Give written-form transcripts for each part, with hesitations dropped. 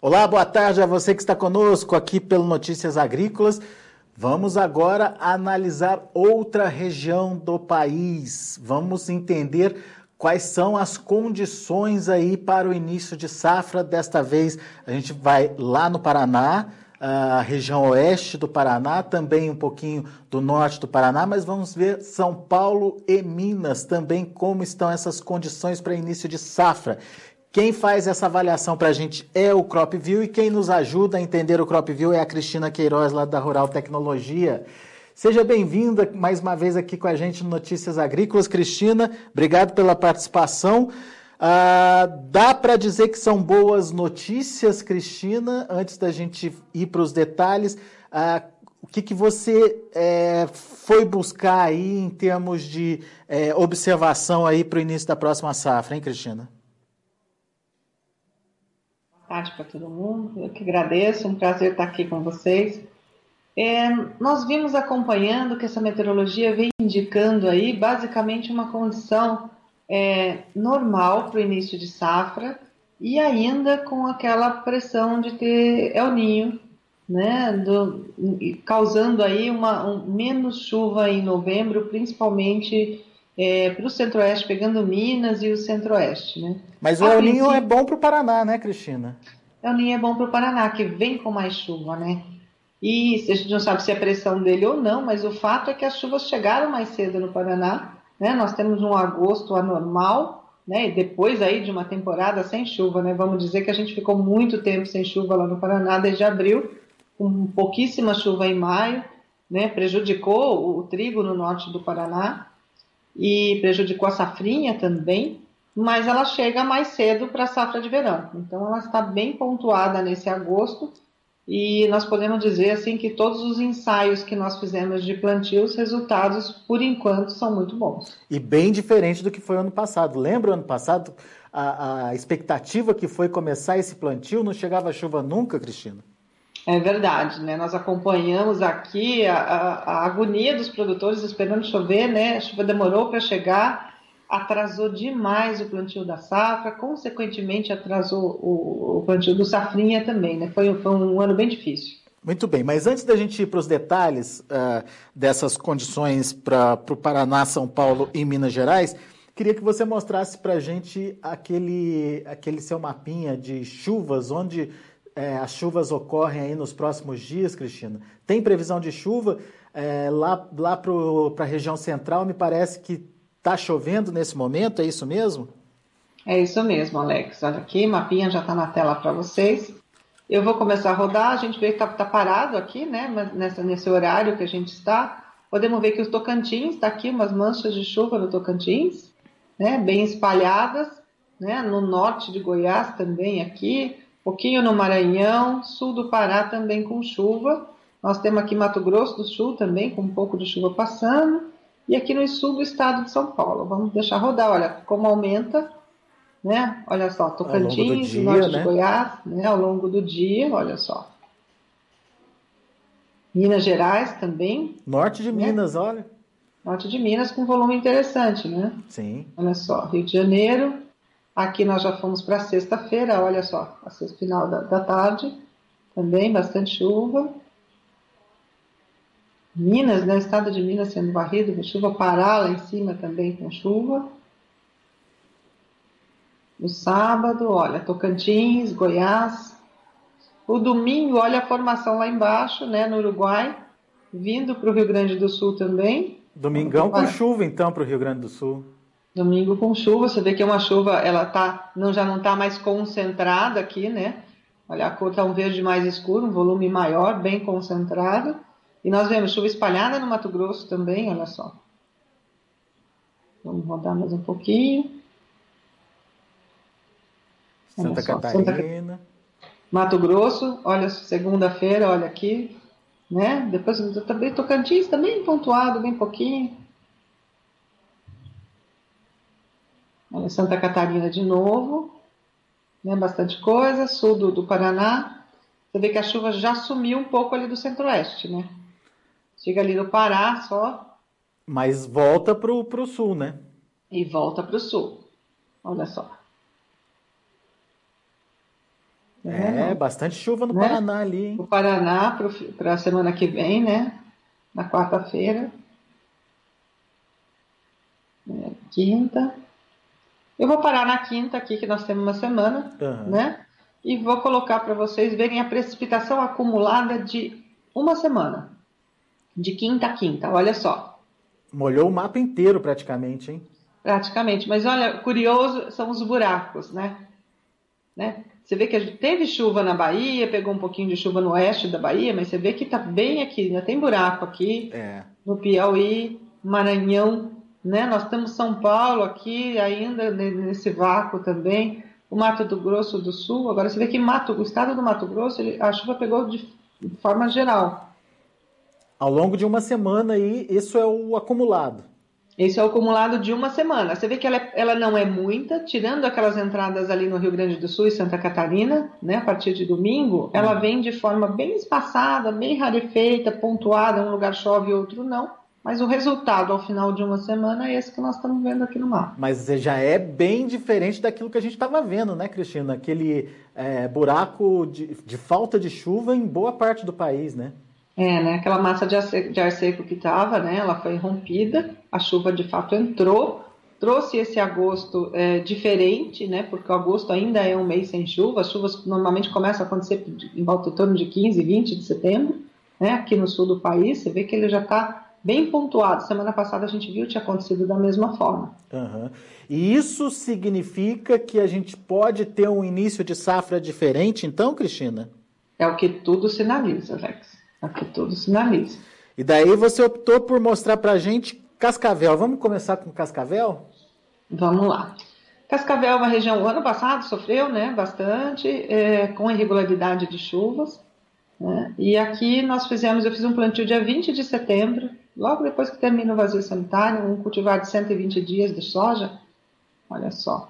Olá, boa tarde a você que está conosco aqui pelo Notícias Agrícolas. Vamos agora analisar outra região do país. Vamos entender quais são as condições aí para o início de safra. Desta vez a gente vai lá no Paraná, a região oeste do Paraná, também um pouquinho do norte do Paraná, mas vamos ver São Paulo e Minas também, como estão essas condições para início de safra. Quem faz essa avaliação para a gente é o CropView e quem nos ajuda a entender o CropView é a Cristina Queiroz, lá da Rural Tecnologia. Seja bem-vinda mais uma vez aqui com a gente no Notícias Agrícolas. Cristina, obrigado pela participação. Dá para dizer que são boas notícias, Cristina? Antes da gente ir para os detalhes, o que você foi buscar aí em termos de observação aí para o início da próxima safra, hein, Cristina? Boa tarde para todo mundo, eu que agradeço, um prazer estar aqui com vocês. Nós vimos acompanhando que essa meteorologia vem indicando aí basicamente uma condição normal para o início de safra e ainda com aquela pressão de ter El Niño, né, causando aí menos chuva em novembro, principalmente para o centro-oeste, pegando Minas e o centro-oeste, né? Mas o El Niño é bom para o Paraná, né, Cristina? El Niño é bom para o Paraná, que vem com mais chuva, né? E a gente não sabe se é pressão dele ou não, mas o fato é que as chuvas chegaram mais cedo no Paraná, né? Nós temos um agosto anormal, né? E depois aí de uma temporada sem chuva, né? Vamos dizer que a gente ficou muito tempo sem chuva lá no Paraná, desde abril, com pouquíssima chuva em maio, né? Prejudicou o trigo no norte do Paraná e prejudicou a safrinha também, mas ela chega mais cedo para a safra de verão. Então ela está bem pontuada nesse agosto e nós podemos dizer assim que todos os ensaios que nós fizemos de plantio, os resultados por enquanto são muito bons. E bem diferente do que foi ano passado. Lembra o ano passado a expectativa que foi começar esse plantio? Não chegava chuva nunca, Cristina? É verdade, né? Nós acompanhamos aqui a agonia dos produtores esperando chover, né? A chuva demorou para chegar, atrasou demais o plantio da safra, consequentemente atrasou o plantio do safrinha também, né? Foi um ano bem difícil. Muito bem, mas antes da gente ir para os detalhes dessas condições para o Paraná, São Paulo e Minas Gerais, queria que você mostrasse para a gente aquele seu mapinha de chuvas, onde as chuvas ocorrem aí nos próximos dias, Cristina. Tem previsão de chuva? Lá para a região central, me parece que está chovendo nesse momento, é isso mesmo? É isso mesmo, Alex. Olha aqui, mapinha já está na tela para vocês. Eu vou começar a rodar, a gente vê que está parado aqui, né? Mas nesse horário que a gente está. Podemos ver que o Tocantins está aqui, umas manchas de chuva no Tocantins, né? Bem espalhadas, né? No norte de Goiás também aqui, pouquinho no Maranhão, sul do Pará também com chuva. Nós temos aqui Mato Grosso do Sul também com um pouco de chuva passando. E aqui no sul do estado de São Paulo. Vamos deixar rodar, olha como aumenta, né? Olha só, Tocantins, dia, norte né? de Goiás, né? Ao longo do dia, olha só. Minas Gerais também. Norte de né? Minas, olha. Norte de Minas com volume interessante, né? Sim. Olha só, Rio de Janeiro. Aqui nós já fomos para sexta-feira, olha só, a final da tarde. Também bastante chuva. Minas, né? Estado de Minas sendo varrido com chuva, Pará lá em cima também com chuva. No sábado, olha, Tocantins, Goiás. O domingo, olha a formação lá embaixo, né, no Uruguai, vindo para o Rio Grande do Sul também. Domingão com chuva, então, para o Rio Grande do Sul. Domingo com chuva, você vê que é uma chuva, ela já não está mais concentrada aqui, né? Olha, a cor está um verde mais escuro, um volume maior, bem concentrado. E nós vemos chuva espalhada no Mato Grosso também, olha só. Vamos rodar mais um pouquinho. Santa Catarina. Mato Grosso, olha, segunda-feira, olha aqui, né? Depois também Tocantins, também pontuado, bem pouquinho. Olha, Santa Catarina de novo, né? Bastante coisa. Sul do Paraná. Você vê que a chuva já sumiu um pouco ali do centro-oeste, né? Chega ali no Pará só. Mas volta pro sul, né? E volta para o sul. Olha só. Bastante chuva no né? Paraná ali, hein? O Paraná para a semana que vem, né? Na quarta-feira, quinta. Eu vou parar na quinta aqui, que nós temos uma semana, né? E vou colocar para vocês verem a precipitação acumulada de uma semana, de quinta a quinta, olha só. Molhou o mapa inteiro praticamente, hein? Praticamente, mas olha, curioso são os buracos, né? Você vê que a gente teve chuva na Bahia, pegou um pouquinho de chuva no oeste da Bahia, mas você vê que está bem aqui, ainda tem buraco aqui, no Piauí, Maranhão, né? Nós temos São Paulo aqui, ainda nesse vácuo também, o Mato Grosso do Sul. Agora você vê que o estado do Mato Grosso, a chuva pegou de forma geral. Ao longo de uma semana aí, isso é o acumulado. Esse é o acumulado de uma semana. Você vê que ela não é muita, tirando aquelas entradas ali no Rio Grande do Sul e Santa Catarina, né? A partir de domingo, ela vem de forma bem espaçada, bem rarefeita, pontuada, um lugar chove e outro não. Mas o resultado ao final de uma semana é esse que nós estamos vendo aqui no mapa. Mas já é bem diferente daquilo que a gente estava vendo, né, Cristina? Aquele buraco de falta de chuva em boa parte do país, né? Né? Aquela massa de ar seco que estava, né? Ela foi rompida, a chuva de fato entrou, trouxe esse agosto diferente, né? Porque o agosto ainda é um mês sem chuva, as chuvas normalmente começam a acontecer em volta em torno de 15, 20 de setembro, né? Aqui no sul do país, você vê que ele já está bem pontuado. Semana passada a gente viu que tinha acontecido da mesma forma. E isso significa que a gente pode ter um início de safra diferente, então, Cristina? É o que tudo sinaliza, Alex. Aqui tudo sinaliza. E daí você optou por mostrar pra gente Cascavel. Vamos começar com Cascavel? Vamos lá. Cascavel é uma região, o ano passado sofreu, né, bastante, com irregularidade de chuvas. Né? E aqui eu fiz um plantio dia 20 de setembro, logo depois que termina o vazio sanitário, um cultivar de 120 dias de soja. Olha só.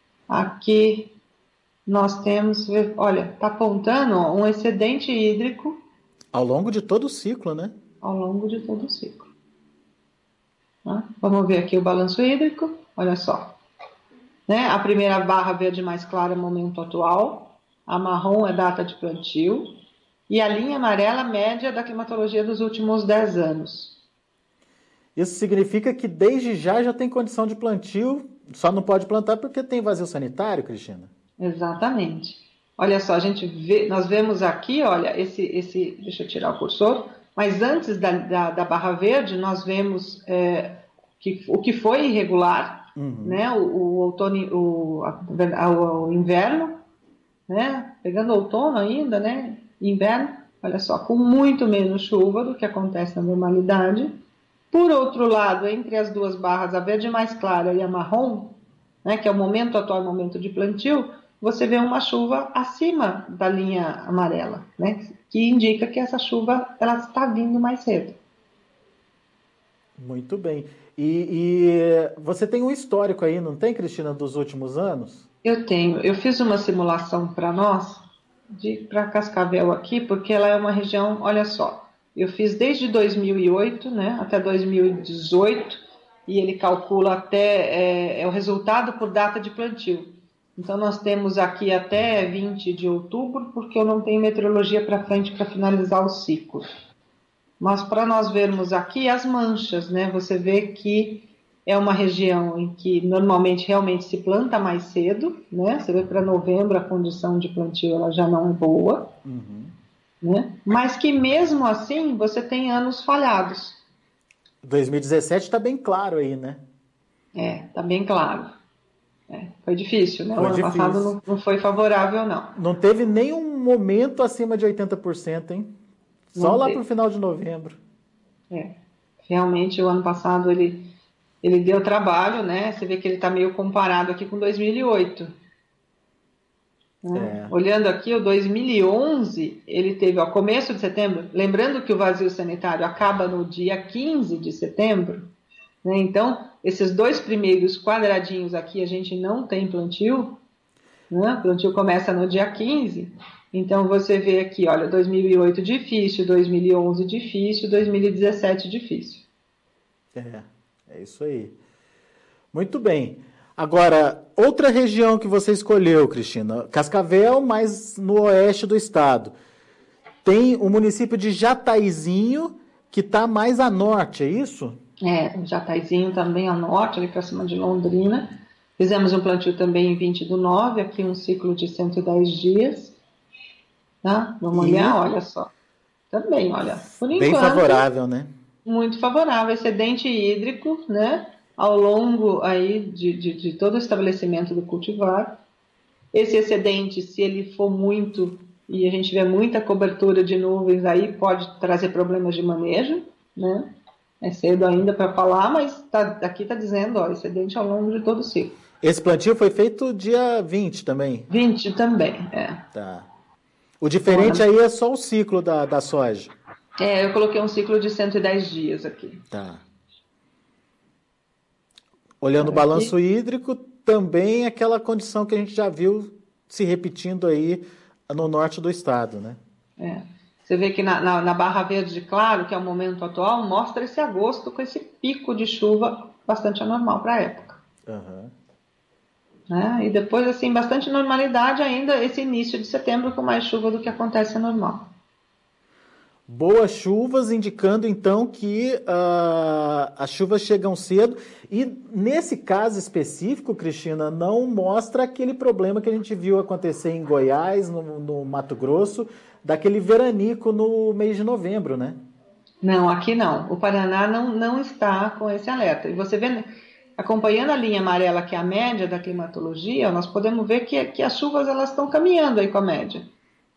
Aqui nós temos, olha, está apontando um excedente hídrico. Ao longo de todo o ciclo, né? Ao longo de todo o ciclo. Vamos ver aqui o balanço hídrico. Olha só. Né? A primeira barra verde mais clara é o momento atual. A marrom é data de plantio. E a linha amarela média da climatologia dos últimos 10 anos. Isso significa que desde já tem condição de plantio, só não pode plantar porque tem vazio sanitário, Cristina? Exatamente. Olha só, nós vemos aqui, olha, deixa eu tirar o cursor, mas antes da barra verde, nós vemos o que foi irregular, né? O outono, o inverno, né? Pegando outono ainda, né? Inverno, olha só, com muito menos chuva do que acontece na normalidade. Por outro lado, entre as duas barras, a verde mais clara e a marrom, né, que é o momento atual, momento de plantio, você vê uma chuva acima da linha amarela, né, que indica que essa chuva ela está vindo mais cedo. Muito bem. E você tem um histórico aí, não tem, Cristina, dos últimos anos? Eu tenho. Eu fiz uma simulação para nós, para Cascavel aqui, porque ela é uma região, olha só, eu fiz desde 2008, né, até 2018, e ele calcula até o resultado por data de plantio. Então, nós temos aqui até 20 de outubro, porque eu não tenho meteorologia para frente para finalizar o ciclo. Mas para nós vermos aqui as manchas, né? Você vê que é uma região em que normalmente realmente se planta mais cedo, né? Você vê para novembro a condição de plantio ela já não é boa, né? Mas que mesmo assim você tem anos falhados. 2017 está bem claro aí, né? Está bem claro. Foi difícil, né? Foi o ano difícil. Passado não foi favorável, não. Não teve nenhum momento acima de 80%, hein? Só Não lá teve. para o final de novembro. Realmente o ano passado ele deu trabalho, né? Você vê que ele está meio comparado aqui com 2008. Né? Olhando aqui, o 2011, ele teve, começo de setembro, lembrando que o vazio sanitário acaba no dia 15 de setembro, né? Então, esses dois primeiros quadradinhos aqui, a gente não tem plantio, né? O plantio começa no dia 15, então você vê aqui, olha, 2008 difícil, 2011 difícil, 2017 difícil. É isso aí. Muito bem. Agora, outra região que você escolheu, Cristina, Cascavel, mas no oeste do estado. Tem o município de Jataizinho, que está mais a norte, é isso? Jataizinho também ao norte, ali para cima de Londrina. Fizemos um plantio também em 20/9, aqui um ciclo de 110 dias. Tá? Vamos olhar, olha só. Também, olha, por enquanto... Bem favorável, né? Muito favorável, excedente hídrico, né? Ao longo aí de todo o estabelecimento do cultivar. Esse excedente, se ele for muito e a gente tiver muita cobertura de nuvens, aí pode trazer problemas de manejo, né? É cedo ainda para falar, mas aqui está dizendo, ó, excedente ao longo de todo o ciclo. Esse plantio foi feito dia 20 também? 20 também, Tá. O diferente aí é só o ciclo da soja. Eu coloquei um ciclo de 110 dias aqui. Tá. Olhando o balanço hídrico, também aquela condição que a gente já viu se repetindo aí no norte do estado, né? Você vê que na Barra Verde Claro, que é o momento atual, mostra esse agosto com esse pico de chuva bastante anormal para a época. Uhum. E depois, assim, bastante normalidade ainda esse início de setembro com mais chuva do que acontece normal. Boas chuvas, indicando então que as chuvas chegam cedo. E nesse caso específico, Cristina, não mostra aquele problema que a gente viu acontecer em Goiás, no Mato Grosso, daquele veranico no mês de novembro, né? Não, aqui não. O Paraná não está com esse alerta. E você vê, acompanhando a linha amarela, que é a média da climatologia, nós podemos ver que as chuvas elas estão caminhando aí com a média.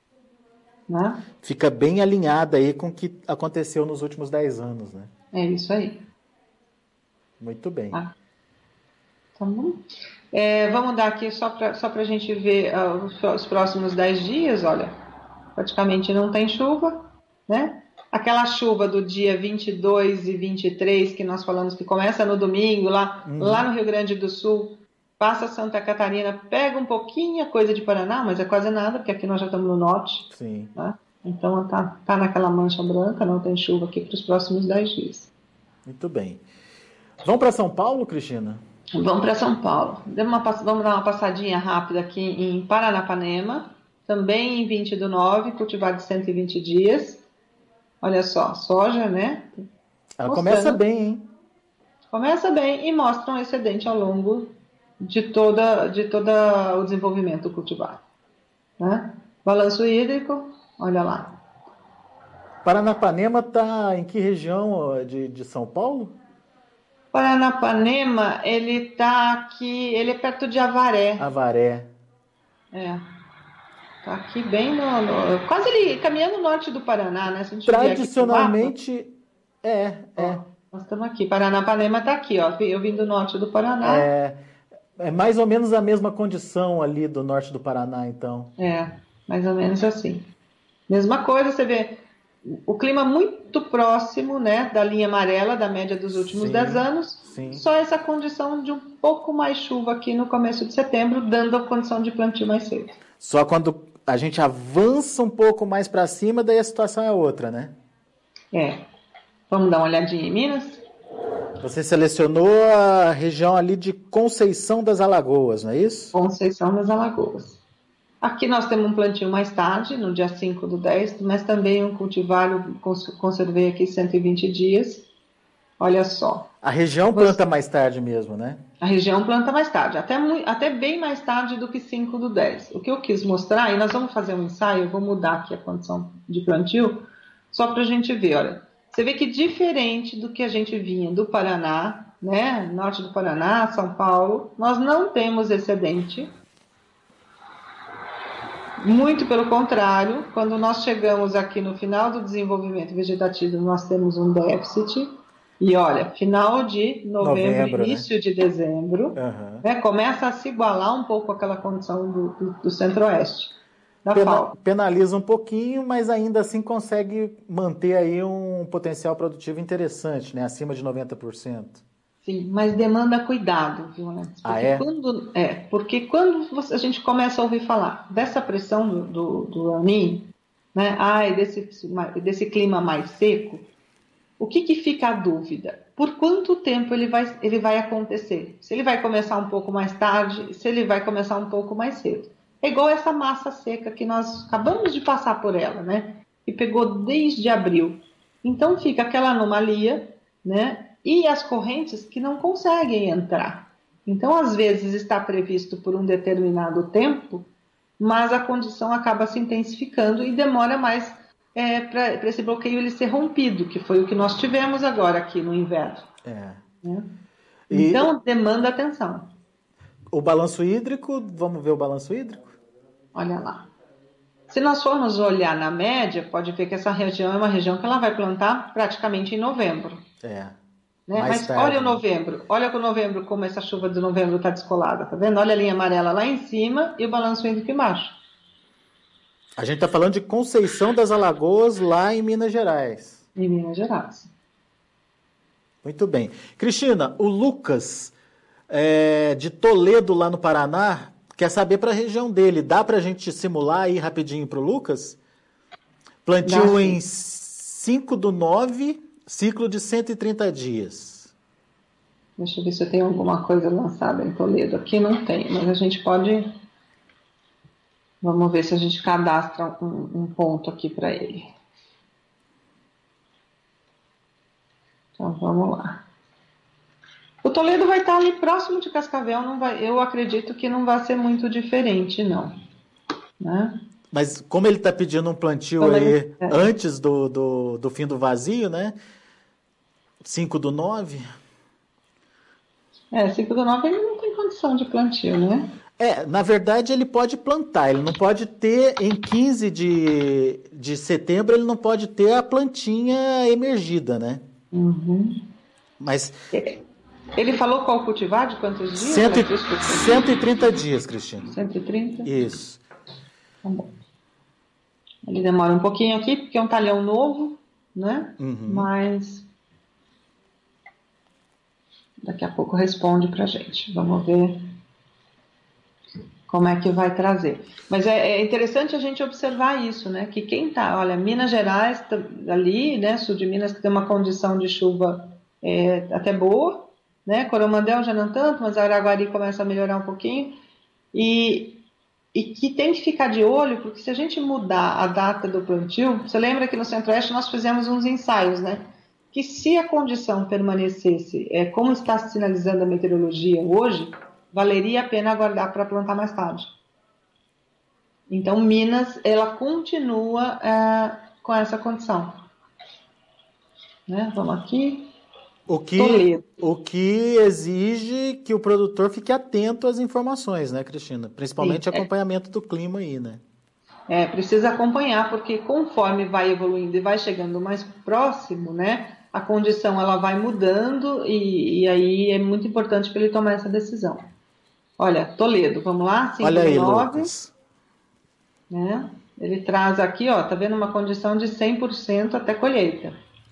Né? Fica bem alinhada aí com o que aconteceu nos últimos 10 anos, né? É isso aí. Muito bem. Tá bom. Vamos dar aqui só para a gente ver os próximos 10 dias, olha, praticamente não tem chuva, né? Aquela chuva do dia 22 e 23 que nós falamos que começa no domingo, lá no Rio Grande do Sul, passa Santa Catarina, pega um pouquinho a coisa de Paraná, mas é quase nada, porque aqui nós já estamos no norte. Sim. Né? Então tá naquela mancha branca, não tem chuva aqui para os próximos 10 dias. Muito bem. Vamos para São Paulo, Cristina? Vamos para São Paulo. Vamos dar uma passadinha rápida aqui em Paranapanema, também em 20/9, cultivado de 120 dias. Olha só, soja, né? Ela começa bem, hein? Começa bem e mostra um excedente ao longo de todo o desenvolvimento do cultivar. Né? Balanço hídrico, olha lá. Paranapanema está em que região de São Paulo? Paranapanema, ele está aqui, ele é perto de Avaré. Avaré. Está aqui bem quase ali, caminhando no norte do Paraná, né? Se a gente tradicionalmente, nós estamos aqui, Paranapanema está aqui, ó. Eu vim do norte do Paraná. É mais ou menos a mesma condição ali do norte do Paraná, então. Mais ou menos assim. Mesma coisa, você vê o clima muito próximo, né, da linha amarela, da média dos últimos 10 anos. Sim. Só essa condição de um pouco mais chuva aqui no começo de setembro, dando a condição de plantio mais cedo. Só quando a gente avança um pouco mais para cima, daí a situação é outra, né? Vamos dar uma olhadinha em Minas? Você selecionou a região ali de Conceição das Alagoas, não é isso? Conceição das Alagoas. Aqui nós temos um plantio mais tarde, no dia 5/10, mas também um cultivar, conservei aqui 120 dias. Olha só. A região planta mais tarde mesmo, né? A região planta mais tarde, até bem mais tarde do que 5/10. O que eu quis mostrar, e nós vamos fazer um ensaio, eu vou mudar aqui a condição de plantio, só para a gente ver, olha. Você vê que diferente do que a gente vinha do Paraná, né, norte do Paraná, São Paulo, nós não temos excedente. Muito pelo contrário, quando nós chegamos aqui no final do desenvolvimento vegetativo, nós temos um déficit. E olha, final de novembro, início, né, de dezembro, né, começa a se igualar um pouco aquela condição do centro-oeste. Penaliza um pouquinho, mas ainda assim consegue manter aí um potencial produtivo interessante, né? Acima de 90%. Sim, mas demanda cuidado, viu, né? Porque quando a gente começa a ouvir falar dessa pressão do El Niño, né? Desse clima mais seco, o que fica a dúvida? Por quanto tempo ele vai acontecer? Se ele vai começar um pouco mais tarde, se ele vai começar um pouco mais cedo. É igual essa massa seca que nós acabamos de passar por ela, né? Que pegou desde abril. Então fica aquela anomalia, né? E as correntes que não conseguem entrar. Então, às vezes, está previsto por um determinado tempo, mas a condição acaba se intensificando e demora mais para esse bloqueio ele ser rompido, que foi o que nós tivemos agora aqui no inverno. Né? Então, demanda atenção. O balanço hídrico, vamos ver o balanço hídrico? Olha lá. Se nós formos olhar na média, pode ver que essa região é uma região que ela vai plantar praticamente em novembro. Né? Mas tarde, olha o novembro, olha o novembro, como essa chuva de novembro está descolada, tá vendo? Olha a linha amarela lá em cima e o balanço hídrico embaixo. A gente está falando de Conceição das Alagoas, lá em Minas Gerais. Em Minas Gerais. Muito bem. Cristina, o Lucas, de Toledo, lá no Paraná, quer saber para a região dele. Dá para a gente simular aí rapidinho para o Lucas? Plantio em 5/9, ciclo de 130 dias. Deixa eu ver se eu tenho alguma coisa lançada em Toledo. Aqui não tem, mas a gente pode... Vamos ver se a gente cadastra um ponto aqui para ele. Então, vamos lá. O Toledo vai estar ali próximo de Cascavel. Eu acredito que não vai ser muito diferente, não. Né? Mas como ele está pedindo um plantio aí antes do fim do vazio, né? 5/9. 5/9 ele não tem condição de plantio, né? Na verdade ele pode plantar, ele não pode ter em 15 de setembro, ele não pode ter a plantinha emergida, né? Uhum. Mas... Ele falou qual cultivar, de quantos dias? 130 dias, Cristina. 130? Isso. Tá bom. Ele demora um pouquinho aqui, porque é um talhão novo, né? Uhum. Mas daqui a pouco responde pra gente. Vamos ver como é que vai trazer. Mas é interessante a gente observar isso, né? Que quem tá, olha, Minas Gerais, ali, né? Sul de Minas, que tem uma condição de chuva até boa, né? Coromandel já não tanto, mas Araguari começa a melhorar um pouquinho. E que tem que ficar de olho, porque se a gente mudar a data do plantio, você lembra que no Centro-Oeste nós fizemos uns ensaios, né? Que se a condição permanecesse como está sinalizando a meteorologia hoje, valeria a pena aguardar para plantar mais tarde. Então, Minas, ela continua com essa condição. Né? Vamos aqui. O que exige que o produtor fique atento às informações, né, Cristina? Principalmente acompanhamento do clima aí, né? Precisa acompanhar, porque conforme vai evoluindo e vai chegando mais próximo, né, a condição ela vai mudando e aí é muito importante para ele tomar essa decisão. Olha, Toledo, vamos lá? 5/9. Olha aí, Lucas. Né? Ele traz aqui, ó, tá vendo uma condição de 100% até colheita.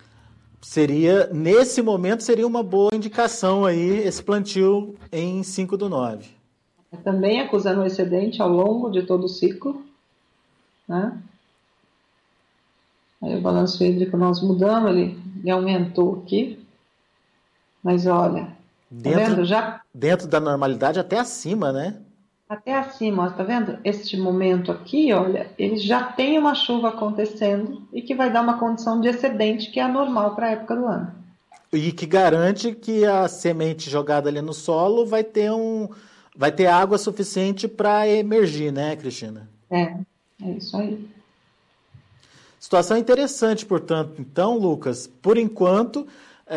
Nesse momento, seria uma boa indicação aí esse plantio em 5/9. Também acusando o excedente ao longo de todo o ciclo. Né? Aí o balanço hídrico nós mudamos, ele aumentou aqui. Mas olha, tá vendo? Dentro da normalidade até acima, né? Até acima, ó, tá vendo? Este momento aqui, olha, ele já tem uma chuva acontecendo e que vai dar uma condição de excedente que é anormal para a época do ano. E que garante que a semente jogada ali no solo vai ter água suficiente para emergir, né, Cristina? É isso aí. Situação interessante, portanto. Então, Lucas, por enquanto,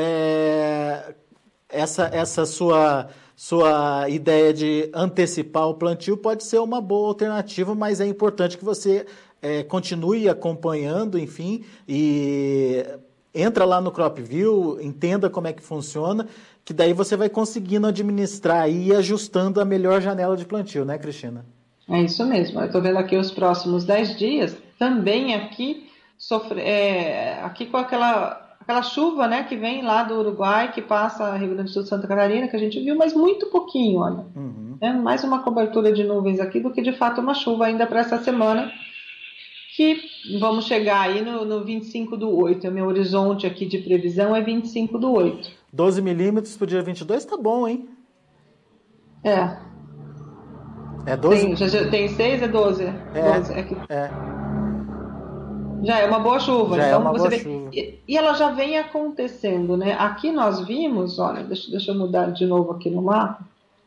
essa sua ideia de antecipar o plantio pode ser uma boa alternativa, mas é importante que você continue acompanhando, enfim, e entra lá no CropView, entenda como é que funciona, que daí você vai conseguindo administrar e ir ajustando a melhor janela de plantio, né, Cristina? É isso mesmo. Eu estou vendo aqui os próximos 10 dias, também aqui, aqui com aquela chuva, né, que vem lá do Uruguai, que passa Rio Grande do Sul, Santa Catarina, que a gente viu, mas muito pouquinho, olha. Uhum. Mais uma cobertura de nuvens aqui do que, de fato, uma chuva ainda para essa semana, que vamos chegar aí no 25/8. O meu horizonte aqui de previsão é 25/8. 12 milímetros para o dia 22 tá bom, hein? É. É 12? Tem 6, é 12. É, 12. é. Já é uma boa chuva. Já então é uma você boa vê. chuva. E ela já vem acontecendo, né? Aqui nós vimos, olha, deixa eu mudar de novo aqui no mapa,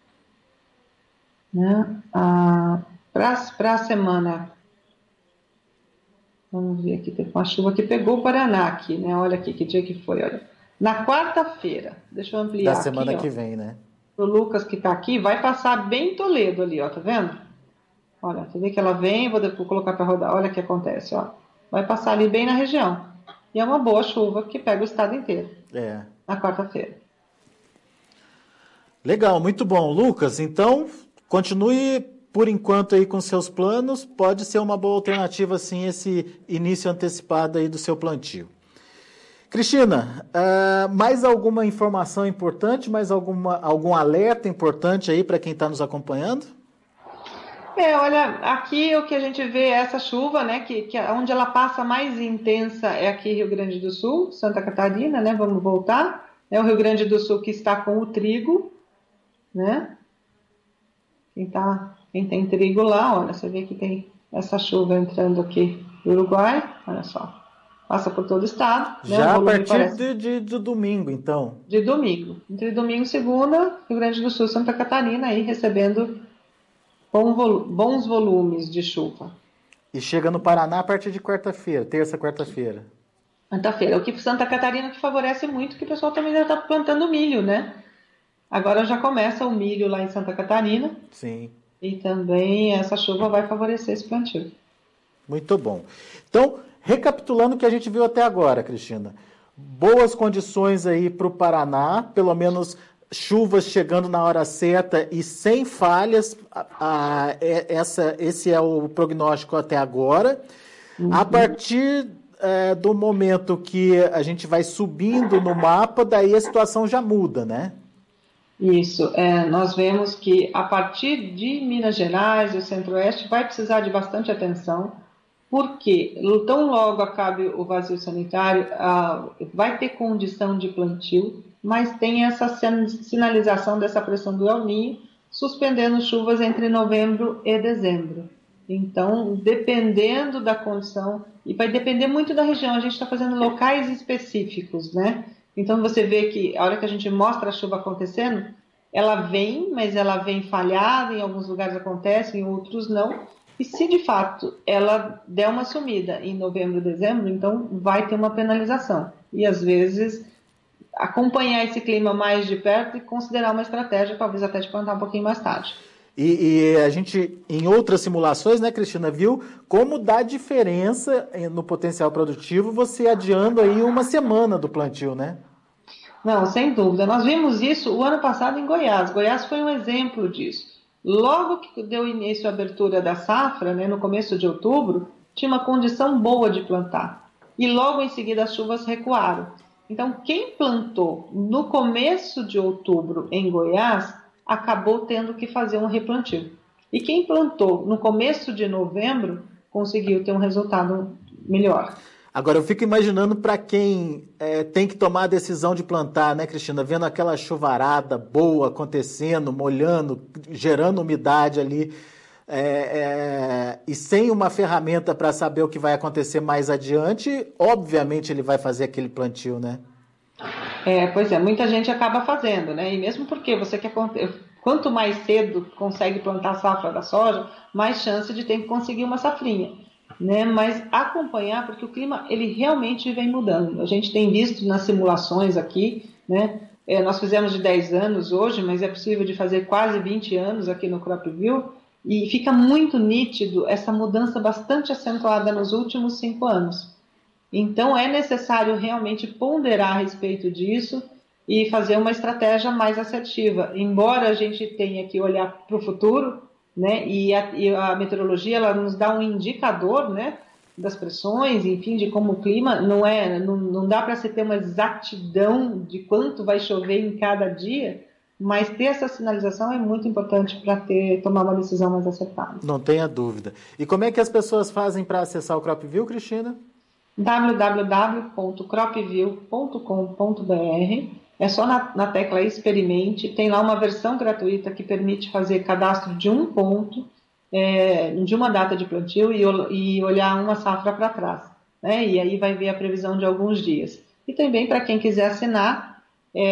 né? Para a semana. Vamos ver aqui, teve uma chuva que pegou o Paraná aqui, né? Olha aqui, que dia que foi, olha. Na quarta-feira, deixa eu ampliar Da semana aqui, que ó. vem, né? O Lucas que está aqui, vai passar bem Toledo ali, ó, tá vendo? Olha, você vê que ela vem, vou colocar para rodar, olha o que acontece, ó. Vai passar ali bem na região. E é uma boa chuva que pega o estado inteiro. É. Na quarta-feira. Legal, muito bom. Lucas, então, continue por enquanto aí com seus planos. Pode ser uma boa alternativa, sim, esse início antecipado aí do seu plantio. Cristina, mais alguma informação importante, mais algum alerta importante aí para quem está nos acompanhando? Olha, aqui o que a gente vê é essa chuva, né, que onde ela passa mais intensa é aqui Rio Grande do Sul, Santa Catarina, né, vamos voltar. É o Rio Grande do Sul que está com o trigo, né? Quem tem trigo lá, olha, você vê que tem essa chuva entrando aqui do Uruguai, olha só. Passa por todo o estado. Já né? a partir de domingo, então. De domingo. Entre domingo e segunda, Rio Grande do Sul, Santa Catarina, aí recebendo bons volumes de chuva. E chega no Paraná a partir de quarta-feira, terça, quarta-feira. Quarta-feira. O que Santa Catarina que favorece muito, que o pessoal também já está plantando milho, né? Agora já começa o milho lá em Santa Catarina. Sim. E também essa chuva vai favorecer esse plantio. Muito bom. Então, recapitulando o que a gente viu até agora, Cristina. Boas condições aí para o Paraná, pelo menos chuvas chegando na hora certa e sem falhas. Esse é o prognóstico até agora. Uhum. A partir do momento que a gente vai subindo no mapa, daí a situação já muda, né? Isso. Nós vemos que a partir de Minas Gerais e o Centro-Oeste vai precisar de bastante atenção, porque tão logo acabe o vazio sanitário, vai ter condição de plantio, mas tem essa sinalização dessa pressão do El Niño, suspendendo chuvas entre novembro e dezembro. Então, dependendo da condição, e vai depender muito da região, a gente está fazendo locais específicos, né? Então, você vê que a hora que a gente mostra a chuva acontecendo, ela vem, mas ela vem falhada, em alguns lugares acontece, em outros não. E se de fato ela der uma sumida em novembro, dezembro, então vai ter uma penalização. E às vezes acompanhar esse clima mais de perto e considerar uma estratégia, talvez até de plantar um pouquinho mais tarde. E a gente, em outras simulações, né, Cristina, viu como dá diferença no potencial produtivo você adiando aí uma semana do plantio, né? Não, sem dúvida. Nós vimos isso o ano passado em Goiás. Goiás foi um exemplo disso. Logo que deu início à abertura da safra, né, no começo de outubro, tinha uma condição boa de plantar. E logo em seguida as chuvas recuaram. Então, quem plantou no começo de outubro em Goiás, acabou tendo que fazer um replantio. E quem plantou no começo de novembro, conseguiu ter um resultado melhor. Agora, eu fico imaginando para quem tem que tomar a decisão de plantar, né, Cristina? Vendo aquela chuvarada boa acontecendo, molhando, gerando umidade ali, e sem uma ferramenta para saber o que vai acontecer mais adiante, obviamente ele vai fazer aquele plantio, né? Pois é, muita gente acaba fazendo, né? E mesmo porque você quer... Quanto mais cedo consegue plantar a safra da soja, mais chance de ter que conseguir uma safrinha. Né, mas acompanhar, porque o clima ele realmente vem mudando. A gente tem visto nas simulações aqui, né, nós fizemos de 10 anos hoje, mas é possível de fazer quase 20 anos aqui no CropView, e fica muito nítido essa mudança bastante acentuada nos últimos 5 anos. Então é necessário realmente ponderar a respeito disso e fazer uma estratégia mais assertiva. Embora a gente tenha que olhar para o futuro, né? E a meteorologia ela nos dá um indicador, né, das pressões, enfim, de como o clima não dá para se ter uma exatidão de quanto vai chover em cada dia, mas ter essa sinalização é muito importante para tomar uma decisão mais acertada. Não tenha dúvida. E como é que as pessoas fazem para acessar o CropView, Cristina? www.cropview.com.br. É só na tecla experimente, tem lá uma versão gratuita que permite fazer cadastro de um ponto, de uma data de plantio e olhar uma safra para trás, né? E aí vai ver a previsão de alguns dias. E também para quem quiser assinar,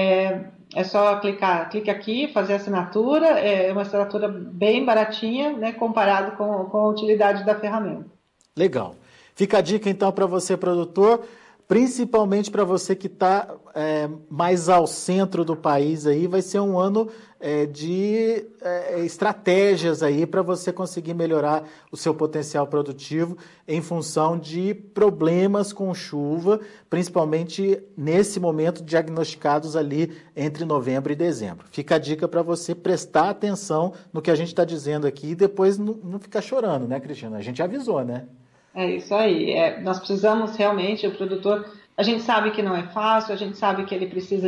é só clique aqui, fazer a assinatura, é uma assinatura bem baratinha, né, comparado com a utilidade da ferramenta. Legal. Fica a dica então para você, produtor, principalmente para você que está mais ao centro do país aí, vai ser um ano de estratégias aí para você conseguir melhorar o seu potencial produtivo em função de problemas com chuva, principalmente nesse momento diagnosticados ali entre novembro e dezembro. Fica a dica para você prestar atenção no que a gente está dizendo aqui e depois não ficar chorando, né, Cristina? A gente avisou, né? É isso aí. Nós precisamos realmente, o produtor, a gente sabe que não é fácil, a gente sabe que ele precisa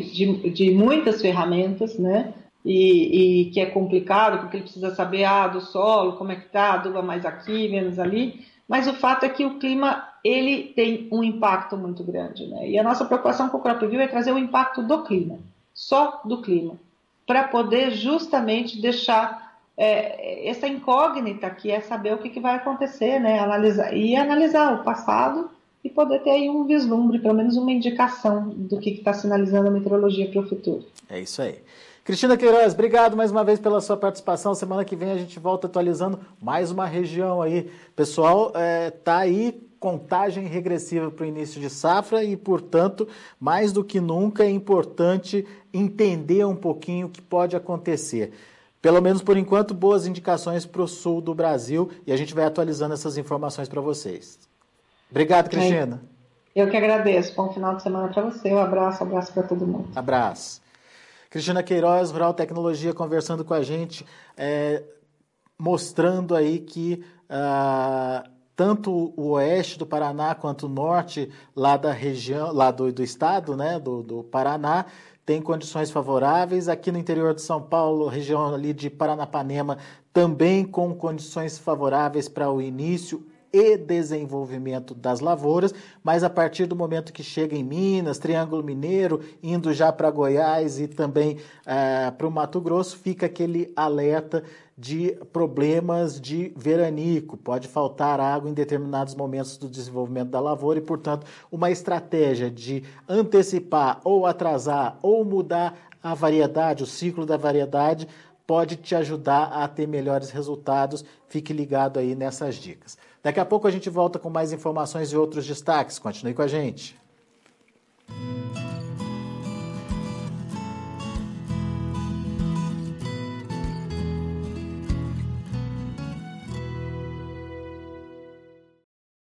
de muitas ferramentas, né? E que é complicado, porque ele precisa saber do solo, como é que está, aduba mais aqui, menos ali. Mas o fato é que o clima, ele tem um impacto muito grande, né? E a nossa preocupação com o CropView é trazer o impacto do clima, só do clima, para poder justamente deixar essa incógnita que é saber o que vai acontecer, né? Analisar o passado e poder ter aí um vislumbre, pelo menos uma indicação do que está sinalizando a meteorologia para o futuro. É isso aí. Cristina Queiroz, obrigado mais uma vez pela sua participação. Semana que vem a gente volta atualizando mais uma região aí. Pessoal, tá aí contagem regressiva para o início de safra e, portanto, mais do que nunca é importante entender um pouquinho o que pode acontecer. Pelo menos por enquanto, boas indicações para o sul do Brasil e a gente vai atualizando essas informações para vocês. Obrigado, Cristina. Eu que agradeço. Bom final de semana para você. Um abraço para todo mundo. Abraço. Cristina Queiroz, Rural Tecnologia, conversando com a gente, mostrando aí que tanto o oeste do Paraná quanto o norte lá da região, lá do estado, né, do Paraná, tem condições favoráveis. Aqui no interior de São Paulo, região ali de Paranapanema, também com condições favoráveis para o início e desenvolvimento das lavouras, mas a partir do momento que chega em Minas, Triângulo Mineiro, indo já para Goiás e também para o Mato Grosso, fica aquele alerta de problemas de veranico. Pode faltar água em determinados momentos do desenvolvimento da lavoura e, portanto, uma estratégia de antecipar ou atrasar ou mudar a variedade, o ciclo da variedade, pode te ajudar a ter melhores resultados. Fique ligado aí nessas dicas. Daqui a pouco a gente volta com mais informações e outros destaques. Continue com a gente.